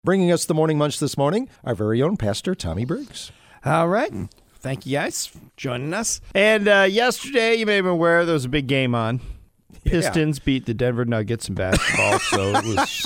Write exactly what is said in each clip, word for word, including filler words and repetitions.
Bringing us the Morning Munch this morning, our very own Pastor Tommy Briggs. All right. Thank you guys for joining us. And uh, yesterday, you may have been aware, there was a big game on. Pistons yeah. beat the Denver Nuggets in basketball, so it was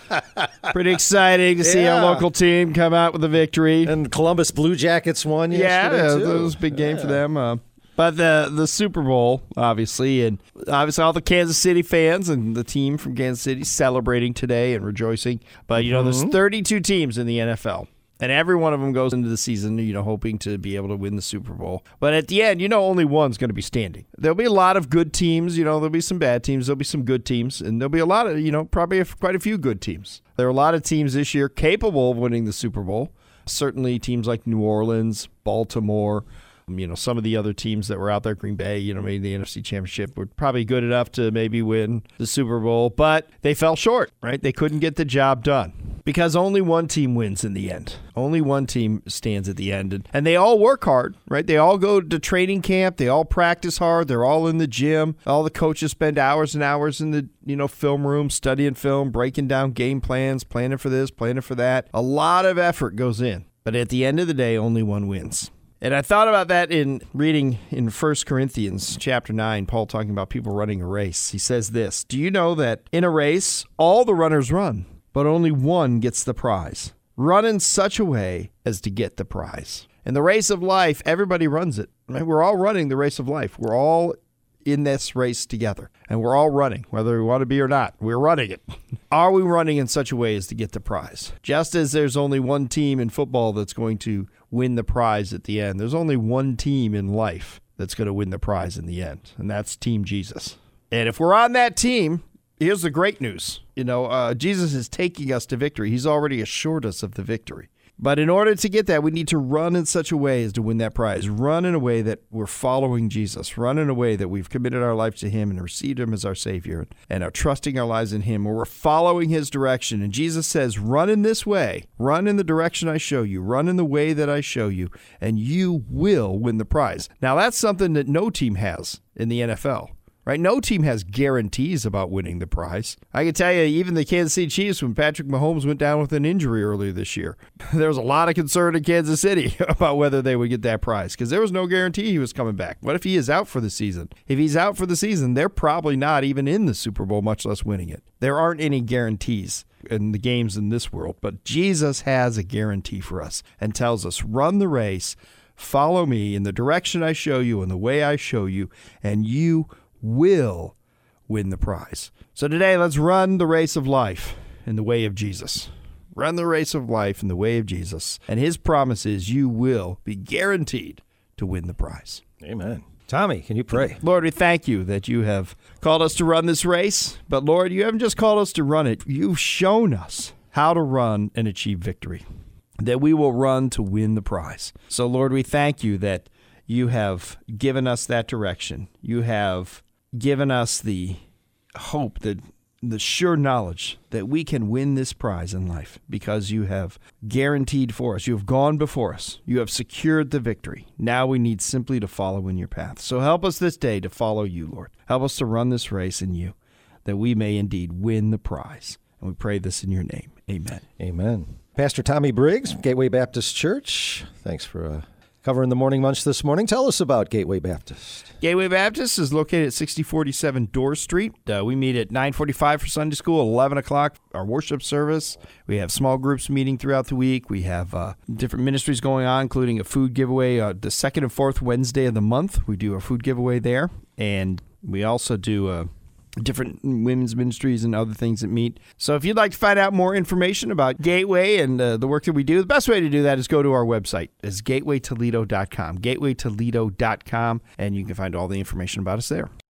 pretty exciting to see yeah. our local team come out with a victory. And Columbus Blue Jackets won yeah, yesterday, too. Yeah, it was a big game yeah. for them. Uh, but the the Super Bowl, obviously, and obviously all the Kansas City fans and the team from Kansas City celebrating today and rejoicing. But, you know, there's thirty-two teams in the N F L. And every one of them goes into the season, you know, hoping to be able to win the Super Bowl. But at the end, you know, only one's going to be standing. There'll be a lot of good teams. You know, there'll be some bad teams. There'll be some good teams. And there'll be a lot of, you know, probably a, quite a few good teams. There are a lot of teams this year capable of winning the Super Bowl. Certainly teams like New Orleans, Baltimore, you know, some of the other teams that were out there, Green Bay, you know, maybe the N F C Championship were probably good enough to maybe win the Super Bowl. But they fell short, right? They couldn't get the job done. Because only one team wins in the end. Only one team stands at the end. And, and they all work hard, right? They all go to training camp. They all practice hard. They're all in the gym. All the coaches spend hours and hours in the, you know, film room, studying film, breaking down game plans, planning for this, planning for that. A lot of effort goes in. But at the end of the day, only one wins. And I thought about that in reading in First Corinthians chapter nine, Paul talking about people running a race. He says this, do you know that in a race, all the runners run, but only one gets the prize? Run in such a way as to get the prize. In the race of life, everybody runs it. Right? We're all running the race of life. We're all in this race together. And we're all running, whether we want to be or not. We're running it. Are we running in such a way as to get the prize? Just as there's only one team in football that's going to win the prize at the end, there's only one team in life that's going to win the prize in the end, and that's Team Jesus. And if we're on that team, here's the great news. You know, uh, Jesus is taking us to victory. He's already assured us of the victory. But in order to get that, we need to run in such a way as to win that prize. Run in a way that we're following Jesus. Run in a way that we've committed our life to him and received him as our Savior and are trusting our lives in him, where we're following his direction. And Jesus says, run in this way. Run in the direction I show you. Run in the way that I show you, and you will win the prize. Now, that's something that no team has in the N F L. Right? No team has guarantees about winning the prize. I can tell you, even the Kansas City Chiefs, when Patrick Mahomes went down with an injury earlier this year, there was a lot of concern in Kansas City about whether they would get that prize because there was no guarantee he was coming back. What if he is out for the season? If he's out for the season, they're probably not even in the Super Bowl, much less winning it. There aren't any guarantees in the games in this world, but Jesus has a guarantee for us and tells us, run the race, follow me in the direction I show you and the way I show you, and you will win the prize. So today, let's run the race of life in the way of Jesus. Run the race of life in the way of Jesus. And his promise is you will be guaranteed to win the prize. Amen. Tommy, can you pray? Lord, we thank you that you have called us to run this race. But Lord, you haven't just called us to run it. You've shown us how to run and achieve victory, that we will run to win the prize. So Lord, we thank you that you have given us that direction. You have given us the hope, that the sure knowledge that we can win this prize in life because you have guaranteed for us. You have gone before us. You have secured the victory. Now we need simply to follow in your path. So help us this day to follow you, Lord. Help us to run this race in you, that we may indeed win the prize. And we pray this in your name. Amen. Amen. Pastor Tommy Briggs, Gateway Baptist Church. Thanks for uh, covering the Morning Munch this morning. Tell us about Gateway Baptist. Gateway Baptist is located at sixty forty-seven Dorr Street. Uh, we meet at nine forty-five for Sunday school, eleven o'clock our worship service. We have small groups meeting throughout the week. We have uh, different ministries going on, including a food giveaway uh, the second and fourth Wednesday of the month. We do a food giveaway there. And we also do a different women's ministries and other things that meet. So if you'd like to find out more information about Gateway and uh, the work that we do, the best way to do that is go to our website. It's gateway toledo dot com, gateway toledo dot com, and you can find all the information about us there.